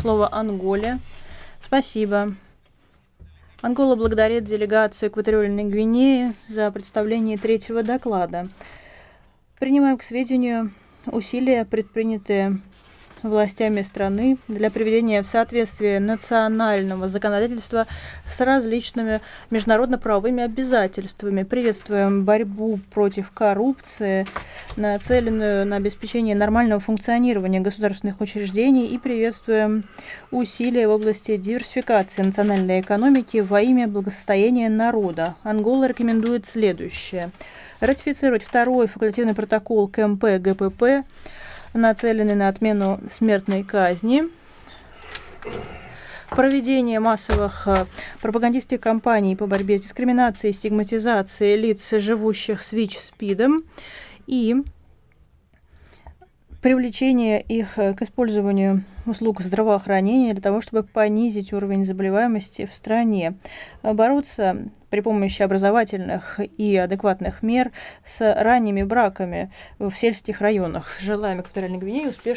слово Анголе. Спасибо. Ангола благодарит делегацию Экваториальной Гвинеи за представление третьего доклада. Принимаем к сведению усилия, предпринятые властями страны для приведения в соответствие национального законодательства с различными международно-правовыми обязательствами. Приветствуем борьбу против коррупции, нацеленную на обеспечение нормального функционирования государственных учреждений, и приветствуем усилия в области диверсификации национальной экономики во имя благосостояния народа. Ангола рекомендует следующее. Ратифицировать второй факультативный протокол к МП-ГПП, нацеленный на отмену смертной казни, проведение массовых пропагандистских кампаний по борьбе с дискриминацией и стигматизацией лиц, живущих с ВИЧ-СПИДом, и привлечение их к использованию услуг здравоохранения для того, чтобы понизить уровень заболеваемости в стране, бороться при помощи образовательных и адекватных мер с ранними браками в сельских районах. Желаем Экваториальной Гвинеи успешного